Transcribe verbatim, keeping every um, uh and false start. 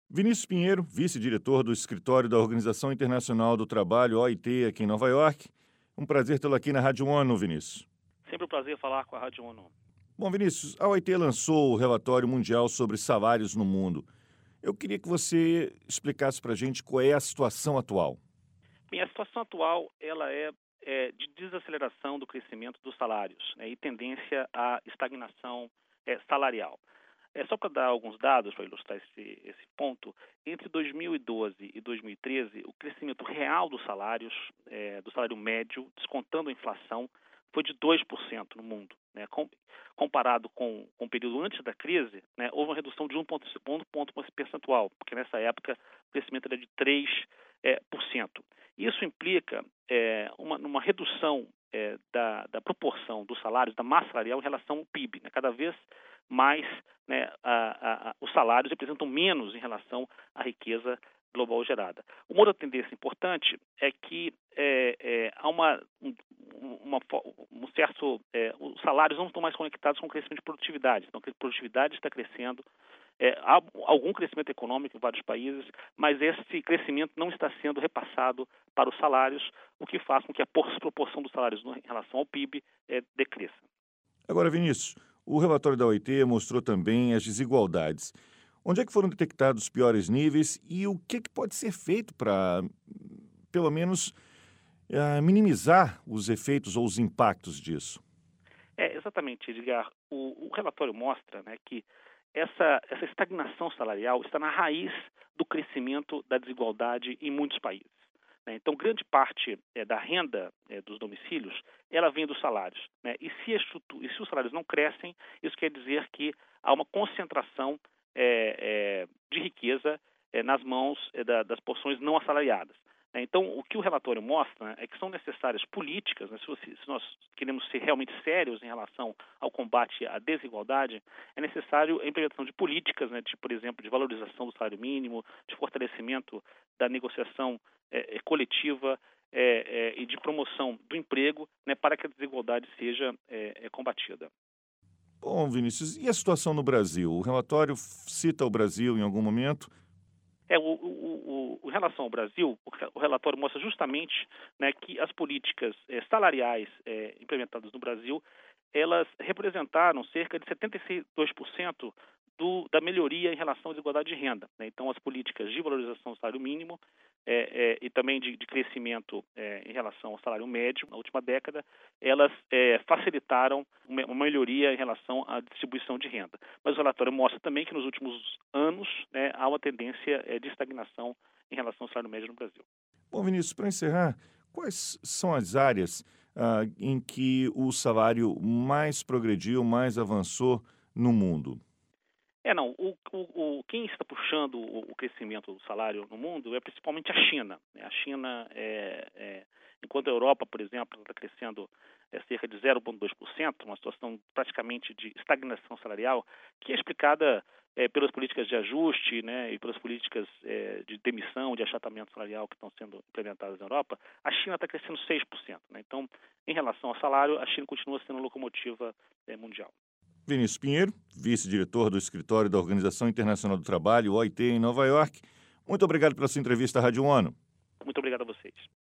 Vinícius Pinheiro, vice-diretor do Escritório da Organização Internacional do Trabalho, O I T, aqui em Nova York. Um prazer tê-lo aqui na Rádio ONU, Vinícius. Sempre um prazer falar com a Rádio ONU. Bom, Vinícius, a O I T lançou o relatório mundial sobre salários no mundo. Eu queria que você explicasse para a gente qual é a situação atual. Bem, a situação atual ela é, é de desaceleração do crescimento dos salários, né, e tendência à estagnação é, salarial. É, só para dar alguns dados para ilustrar esse, esse ponto, entre dois mil e doze e dois mil e treze, o crescimento real dos salários, é, do salário médio, descontando a inflação, foi de dois por cento no mundo. Né? Com, comparado com, com o período antes da crise, né, houve uma redução de um ponto, um ponto percentual, porque nessa época o crescimento era de três por cento. Isso implica é, uma, uma redução é, da, da proporção dos salários, da massa salarial em relação ao P I B. Né? Cada vez mais né, a, a, os salários representam menos em relação à riqueza global gerada. Uma outra tendência importante é que é, é, há uma, um, uma, um certo... É, os salários não estão mais conectados com o crescimento de produtividade. Então, a produtividade está crescendo. É, há algum crescimento econômico em vários países, mas esse crescimento não está sendo repassado para os salários, o que faz com que a proporção dos salários em relação ao P I B é, decresça. Agora, Vinícius, o relatório da O I T mostrou também as desigualdades. Onde é que foram detectados os piores níveis e o que, que pode ser feito para, pelo menos, uh, minimizar os efeitos ou os impactos disso? É, exatamente, Edgar. O, o relatório mostra né, que essa, essa estagnação salarial está na raiz do crescimento da desigualdade em muitos países. Né? Então, grande parte é, da renda é, dos domicílios, ela vem dos salários. Né? E, se e se os salários não crescem, isso quer dizer que há uma concentração é, é, de riqueza é, nas mãos é, da, das porções não assalariadas. Então, o que o relatório mostra né, é que são necessárias políticas, né, se, se nós queremos ser realmente sérios em relação ao combate à desigualdade, é necessário a implementação de políticas, né, de, por exemplo, de valorização do salário mínimo, de fortalecimento da negociação é, coletiva é, é, e de promoção do emprego, né, para que a desigualdade seja é, é combatida. Bom, Vinícius, e a situação no Brasil? O relatório cita o Brasil em algum momento? É, o, o, o, em relação ao Brasil, o relatório mostra justamente né, que as políticas é, salariais é, implementadas no Brasil, elas representaram cerca de setenta e dois por cento do, da melhoria em relação à desigualdade de renda. Né? Então, as políticas de valorização do salário mínimo é, é, e também de, de crescimento é, em relação ao salário médio, na última década, elas é, facilitaram uma, uma melhoria em relação à distribuição de renda. Mas o relatório mostra também que nos últimos anos né, há uma tendência é, de estagnação em relação ao salário médio no Brasil. Bom, Vinícius, para encerrar, quais são as áreas ah, em que o salário mais progrediu, mais avançou no mundo? É, não. O, o, o, quem está puxando o, o crescimento do salário no mundo é principalmente a China. Né? A China, é, é, enquanto a Europa, por exemplo, está crescendo é, cerca de zero vírgula dois por cento, uma situação praticamente de estagnação salarial, que é explicada é, pelas políticas de ajuste né, e pelas políticas é, de demissão, de achatamento salarial que estão sendo implementadas na Europa, a China está crescendo seis por cento. Né? Então, em relação ao salário, a China continua sendo a locomotiva é, mundial. Vinícius Pinheiro, vice-diretor do Escritório da Organização Internacional do Trabalho, O I T, em Nova York. Muito obrigado pela sua entrevista à Rádio ONU. Muito obrigado a vocês.